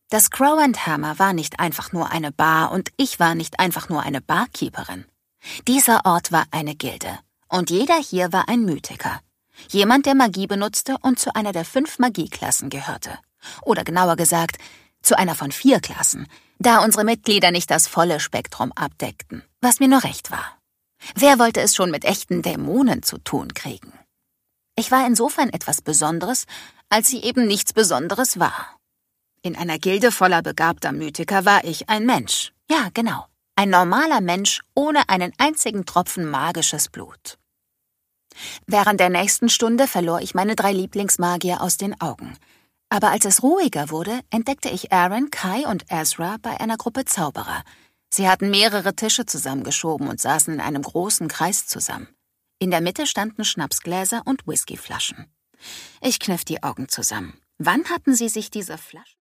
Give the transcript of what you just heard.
Das Crow and Hammer war nicht einfach nur eine Bar und ich war nicht einfach nur eine Barkeeperin. Dieser Ort war eine Gilde und jeder hier war ein Mythiker. Jemand, der Magie benutzte und zu einer der 5 Magieklassen gehörte. Oder genauer gesagt, zu einer von 4 Klassen, da unsere Mitglieder nicht das volle Spektrum abdeckten, was mir nur recht war. Wer wollte es schon mit echten Dämonen zu tun kriegen? Ich war insofern etwas Besonderes, als sie eben nichts Besonderes war. In einer Gilde voller begabter Mythiker war ich ein Mensch. Ja, genau. Ein normaler Mensch ohne einen einzigen Tropfen magisches Blut. Während der nächsten Stunde verlor ich meine 3 Lieblingsmagier aus den Augen. Aber als es ruhiger wurde, entdeckte ich Aaron, Kai und Ezra bei einer Gruppe Zauberer. Sie hatten mehrere Tische zusammengeschoben und saßen in einem großen Kreis zusammen. In der Mitte standen Schnapsgläser und Whiskyflaschen. Ich kniff die Augen zusammen. Wann hatten sie sich diese Flaschen